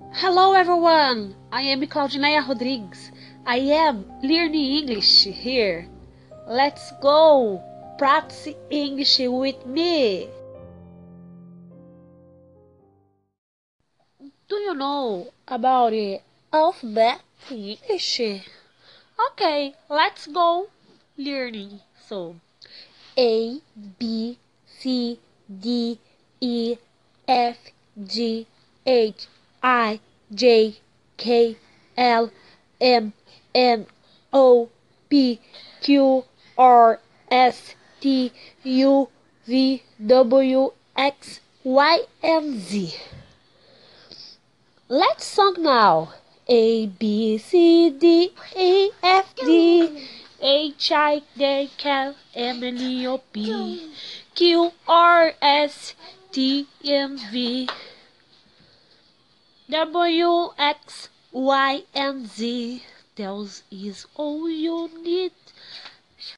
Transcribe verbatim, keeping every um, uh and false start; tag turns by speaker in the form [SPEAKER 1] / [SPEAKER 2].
[SPEAKER 1] Hello everyone, I am Claudineia Rodrigues. I am learning English here. Let's go practice English with me. Do you know about the alphabet in English? Okay, let's go learning. So, A, B, C, D, E, F, G, H, I, J, K, L, M, N, O, P, Q, R, S, T, U, V, W, X, Y, and Z. Let's sing now. A, B, C, D, E, F, G, H, I, J, K, L, M, N, O, P, Q, R, S, T, U, V, W, X, Y, and Z. Those is all you need